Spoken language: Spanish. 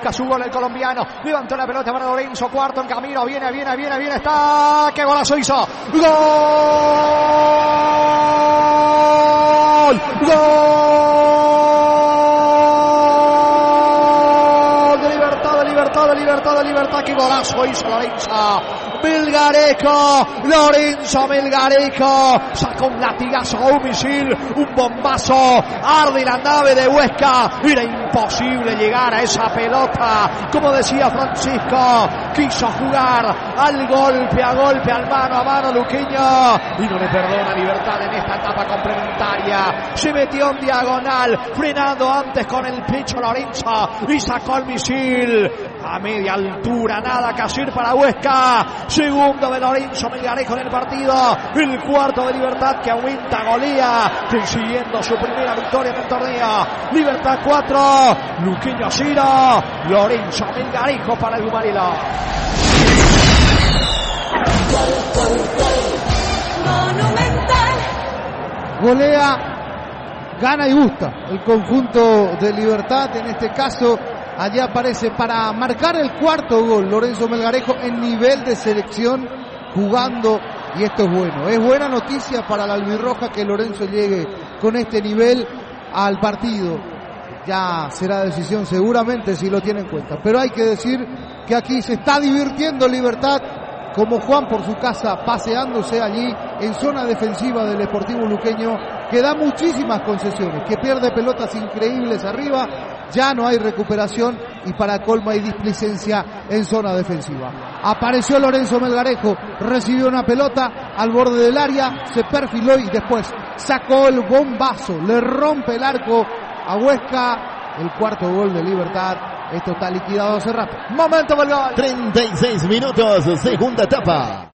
busca su gol el colombiano. Levantó la pelota para Lorenzo, cuarto en camino, viene, está. ¡Qué golazo hizo! ¡Gol! ¡Gol! Libertad, qué golazo hizo Lorenzo Melgarejo, sacó un latigazo, un misil, un bombazo, arde la nave de Huesca, era imposible llegar a esa pelota, como decía Francisco, quiso jugar al golpe, al mano a mano luqueño, y no le perdona Libertad en esta etapa complementaria, se metió en diagonal, frenando antes con el pecho Lorenzo, y sacó el misil, a media altura, nada que hacer para Huesca, segundo de Lorenzo Melgarejo en el partido, el cuarto de Libertad que aumenta, golea, consiguiendo su primera victoria en el torneo. Libertad 4, Luqueño 0, Lorenzo Melgarejo para el Gumarilo. Golea, gana y gusta el conjunto de Libertad, en este caso allí aparece para marcar el cuarto gol Lorenzo Melgarejo en nivel de selección jugando, y esto es bueno, es buena noticia para la albirroja que Lorenzo llegue con este nivel al partido. Ya será decisión seguramente si lo tiene en cuenta, pero hay que decir que aquí se está divirtiendo Libertad como Juan por su casa, paseándose allí en zona defensiva del Sportivo Luqueño, que da muchísimas concesiones, que pierde pelotas increíbles arriba, ya no hay recuperación y para colmo hay displicencia en zona defensiva. Apareció Lorenzo Melgarejo, recibió una pelota al borde del área, se perfiló y después sacó el bombazo, le rompe el arco a Huesca, el cuarto gol de Libertad. Esto está liquidado hace rato. Momento del gol. 36 minutos, segunda etapa.